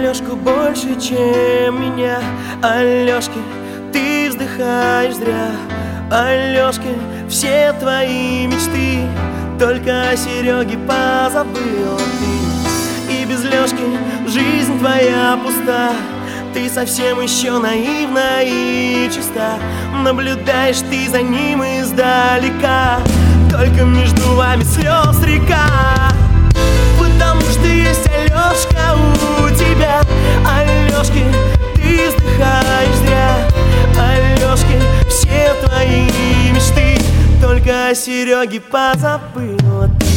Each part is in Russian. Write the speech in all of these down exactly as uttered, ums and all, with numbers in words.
Алёшку больше, чем меня. Алёшки, ты вздыхаешь зря. Алёшки, все твои мечты только о Серёге позабыла ты. И без Лёшки жизнь твоя пуста. Ты совсем еще наивна и чиста. Наблюдаешь ты за ним издалека. Только между вами слез река. Потому что есть Алёшка у тебя. Алёшки, ты вздыхаешь зря. Алёшки, все твои мечты только о Серёге позабыла ты.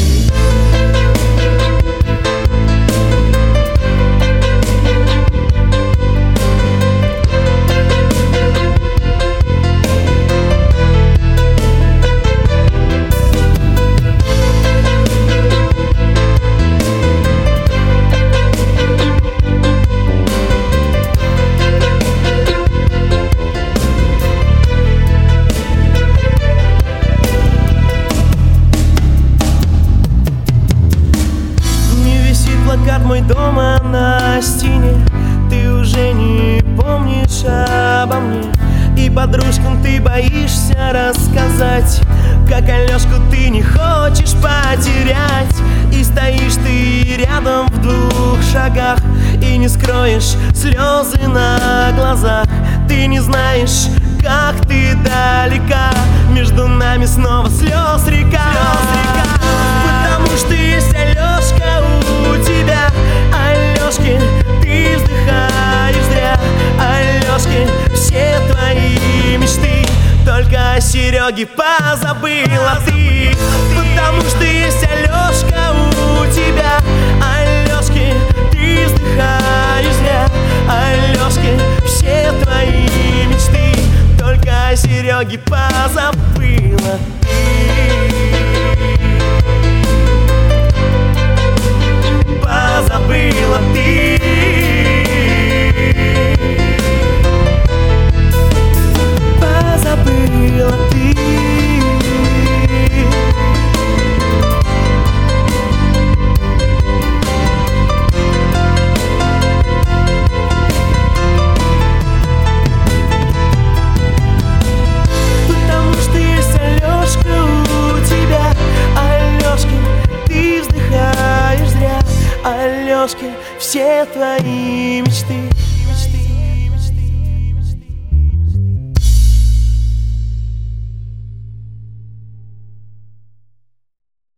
Плакат мой дома на стене. Ты уже не помнишь обо мне. И подружкам ты боишься рассказать, как Алёшку ты не хочешь потерять. И стоишь ты рядом в двух шагах и не скроешь слезы на глазах. Ты не знаешь, как ты далека. Между нами снова слез река. Потому что есть Алёшка у тебя. Алёшки, ты вздыхаешь зря. Алёшки, все твои мечты только о Серёге позабыла ты. Потому что есть Алёшка у тебя. Алёшки, ты вздыхаешь зря. Алёшки, все твои мечты только о Серёге позабыла ты. Позабыла ты. Позабыла ты. Потому что есть Алёшка у тебя. Алёшки, ты вздыхаешь зря. Алёшки, все твои мечты